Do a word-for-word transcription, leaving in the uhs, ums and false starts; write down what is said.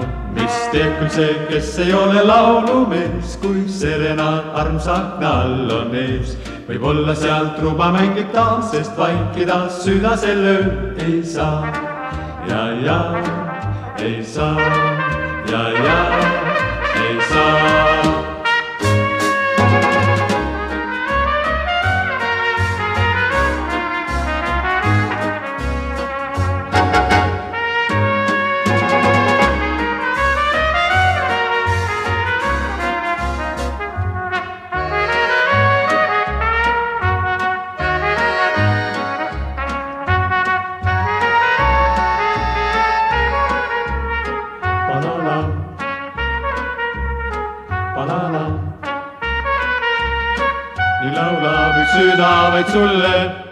mis teeb küll see, kes ei ole laulumees, kui serenaad armsaakna all on ees. Võib-olla seal truba mängib taas, sest vaikida süda sel ööl ei saa. Ja, ja, ei saa, ja, ja, ei saa. Nii laulab üks süda vaid sulle.